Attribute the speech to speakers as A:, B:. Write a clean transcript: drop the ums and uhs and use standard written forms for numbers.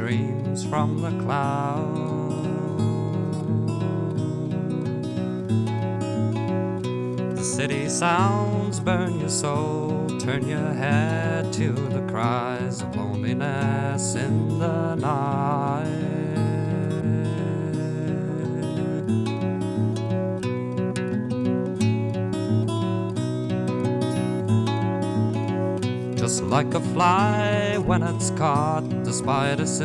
A: dreams from the clouds. The city sounds burn your soul, turn your head to the cries of loneliness in the night. Just like a fly when it's caught, the spider